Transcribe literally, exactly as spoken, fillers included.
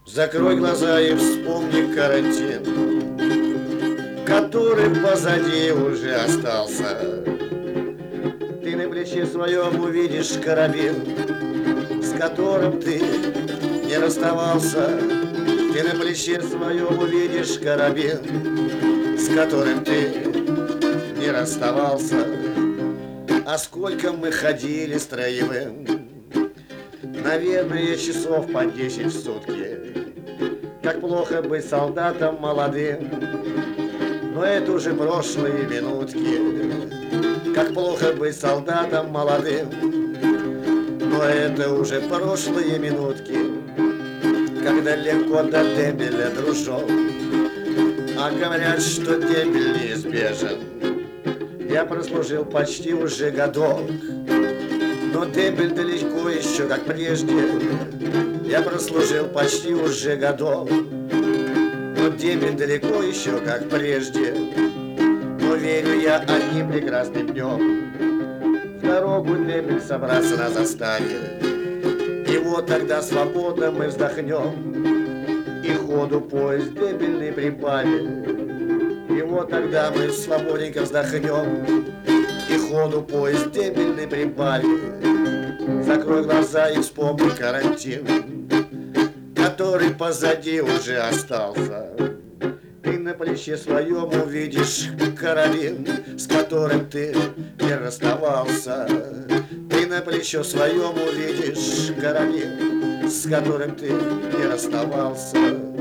Закрой глаза и вспомни карантин, который позади уже остался. Ты на плече своем увидишь карабин, с которым ты не расставался. Ты на плече своем увидишь карабин, с которым ты не расставался. А сколько мы ходили строевым, наверное, часов по десять в сутки. Как плохо быть солдатом молодым, но это уже прошлые минутки. Как плохо быть солдатом молодым, но это уже прошлые минутки. Когда легко до дембеля, дружок, а говорят, что дембель неизбежен. Я прослужил почти уже годок, но дембель далеко еще, как прежде. Я прослужил почти уже годок, но дембель далеко еще, как прежде. Но верю я одним прекрасным днем в дорогу дембель собраться на заставе. И вот тогда свободно мы вздохнем, и ходу поезд дембельный прибавит. И вот тогда мы свободненько вздохнем, и ходу поезд дембельный прибавит. Закрой глаза и вспомни карантин, который позади уже остался. Ты на плече своем увидишь карабин, с которым ты не расставался. Ты на плече своем увидишь карабин, с которым ты не расставался.